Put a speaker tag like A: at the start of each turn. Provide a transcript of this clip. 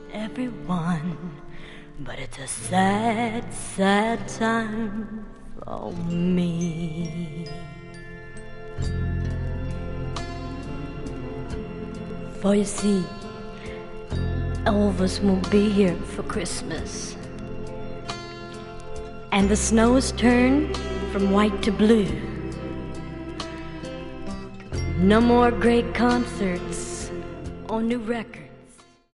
A: everyone, but it's a sad, sad time for me. For you see, Elvis won't be here for Christmas, and the snow has turned from white to blue. No more great concerts or new records.